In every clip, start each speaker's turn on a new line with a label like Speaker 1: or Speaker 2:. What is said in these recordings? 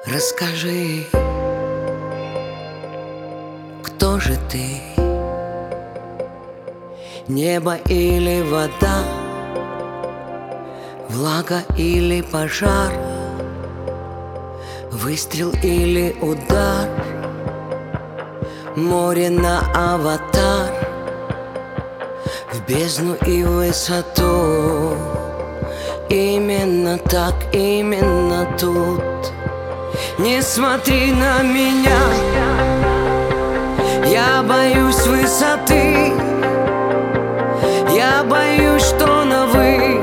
Speaker 1: Расскажи, кто же ты? Небо или вода, влага или пожар, выстрел или удар, море на аватар, в бездну и в высоту. Именно так, именно тут. Не смотри на меня, я боюсь высоты, я боюсь, что на вы.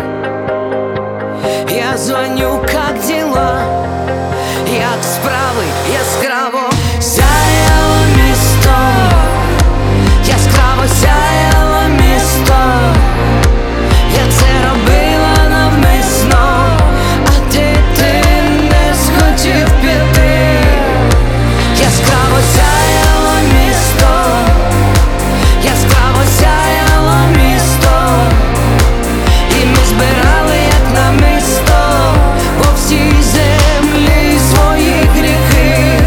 Speaker 1: Я звоню, как дела, як справи, яскраво сяяло місто, яскраво сяяло місто. Я це робила навмисно, а ти не схотів піти. Яскраво сяяло місто, яскраво сяяло місто. І ми збирали, як намисто, по всій землі свої гріхи.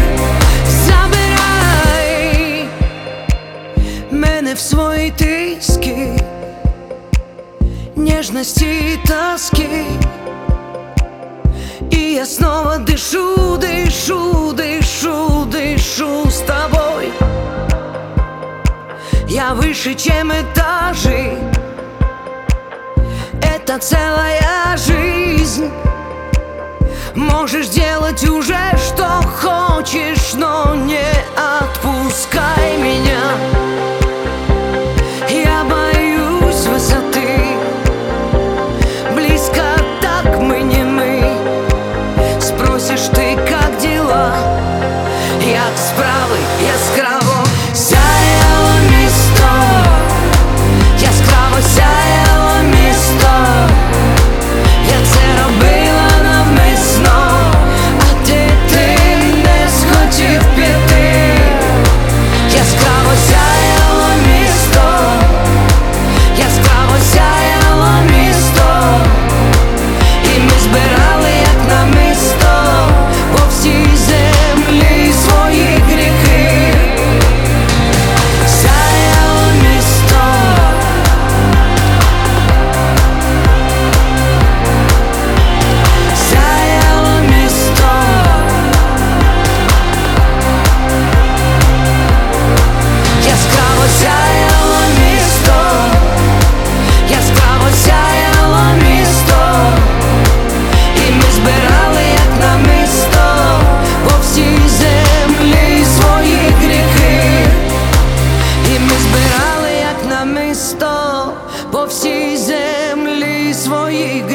Speaker 1: Забирай мене в свої тиски, нежности и тоски. И я снова дышу, дышу, дышу, дышу с тобой. Я выше, чем этажи, это целая жизнь. Можешь делать уже, что хочешь, но не отпускай меня. Я боюсь высоты, близко так мы не мы. Спросишь ты, как дела, як справи, яскраво сяяло місто, яскраво сяяло місто. Я це робила навмисно, а ти не схотів піти. Яскраво сяяло місто, яскраво сяяло місто. І ми збирали, як намисто, по всій землі свої гріхи. Сяяло місто, сяяло місто. Яскраво сяяло місто, яскраво сяяло місто. І ми збирали, як намисто, по всій землі свої гріхи. І ми збирали, як намисто, по всій землі свої